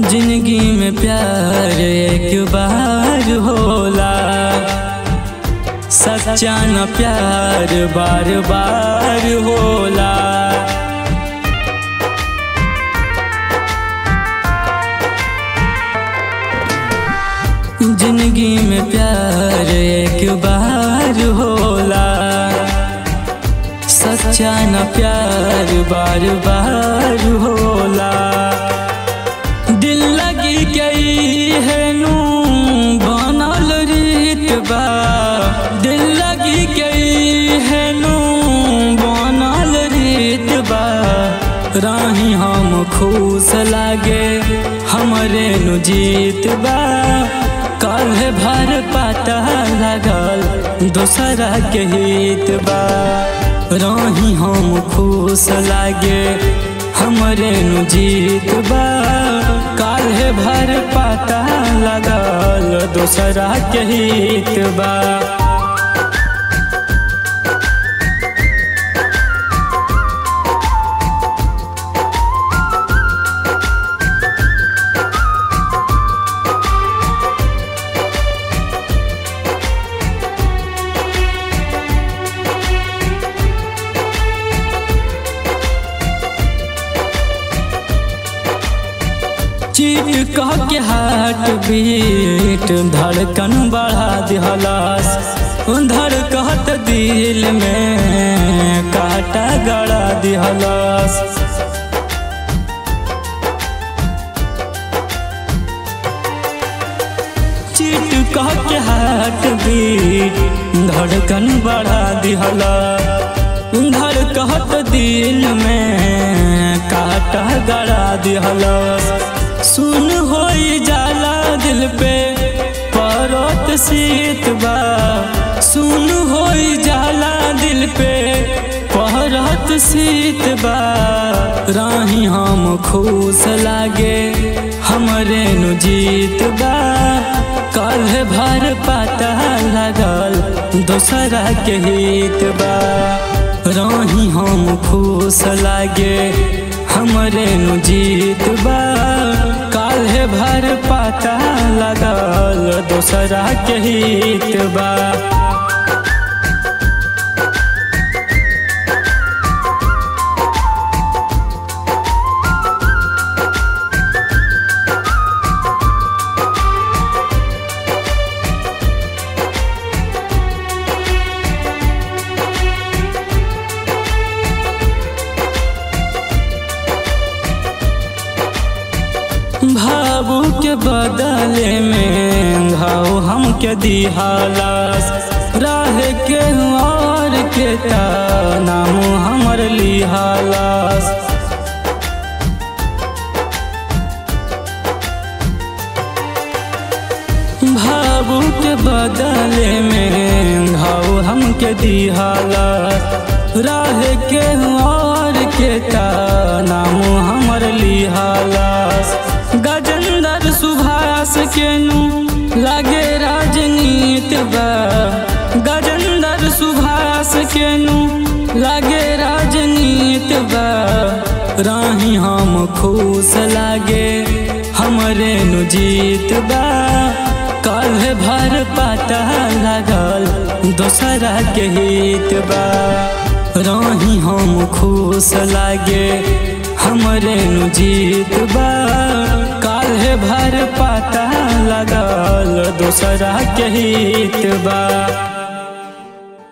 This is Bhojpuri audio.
जिंदगी में प्यार एक बार होला, सच्चा न प्यार बार बार होला। जिंदगी में प्यार एक बार होला, सच्चा न प्यार बार बार होला। दिल लगी गई है नू बनल रीत बा, दिल लगी गई है नू बनल रीत बा। राही हम खुश लागे हमरे नु जीत बा, कल भर पता लगल दूसरा के हित बा। राही हम खुश लागे हमरे नु जीत बा, काल्हे भर पता लगल दूसरा के हित बा। चीट कह के हार्ट बीट धड़कन बढ़ा दिहलास, धड़कत दिल में काटा गड़ा दिहलास। चीट कह के हार्ट बीट धड़कन बढ़ा दिहलास, धड़कत दिल में काटा गड़ा दिहलास। सुन होई जाला दिल पे परत शीत बा, सुन होई जाला दिल पे परत शीत बा। राही हम खुश लागे हमरे नु जीत बा, कल भर पता लगल दूसरा के हित बा। राही हम खुश लागे हमरे नु जीत बा, काल्हे भर पता लगल दूसरा के हित बा। भावू के बदले में घाव हमके दिहालास, राह के और के नाम हमर लिहालास। भावू के बदले में घाव हमके दिहालास, राह के और के नाम हमर लिहालास। गजेंद्र सुभाष के नू लागे राजनीत बा, गजेंद्र सुभाष के नू लागे राजनीत बा। राही हम खुश लागे हमरे नु जीत बा, कल भर पता लगल दूसरा के हित बा। राही हम खुश लागे हमरे नु जीत बा, काल्हे भर पता लगल दूसरा के हित बा।